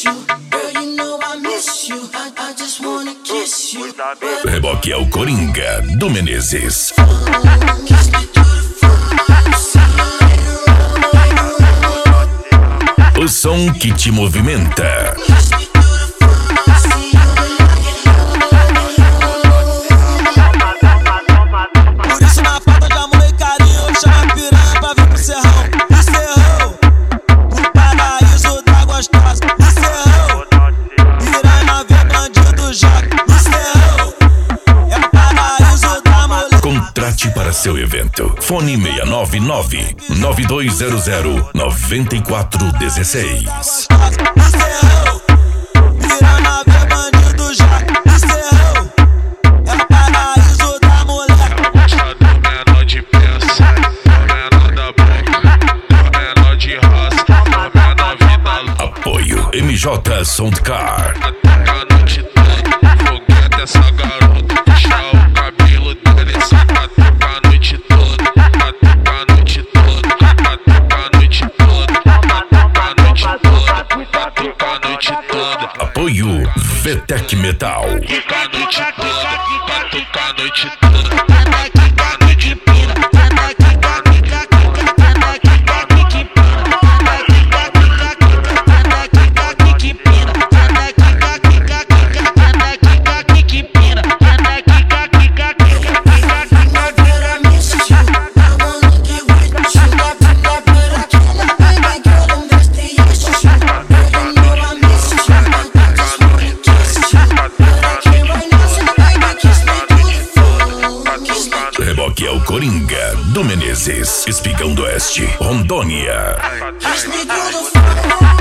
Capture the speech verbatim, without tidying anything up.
Reboque é o Coringa do Menezes. O som que te movimenta. Por isso na falta de amor e carinho eu chamo a piranha pra vir pro serrão. No serrão, pro paraíso da gostosa. No serrão, piranha vê bandido joga. No serrão, é o paraíso da mulher. Contrate para seu evento. Fone seis nove nove, nove dois zero zero, nove quatro um seis. No serrão, piranha vê bandido joga. No serrão, é o paraíso da mulher. Gosta do menor de peça, do menor da boca, do menor de raça, do menor vida. Apoio M J Soundcar. Até a noite toda, foguete essa garota, puxa o cabelo dele, saca até a noite toda, até a noite toda, até a noite toda, até a noite toda, até a noite toda. Apoio Vetec Metal. Fica a noite toda, fica a noite toda. Reboque é o Coringa do Menezes. Espigão do Oeste, Rondônia. Kiss me through the phone.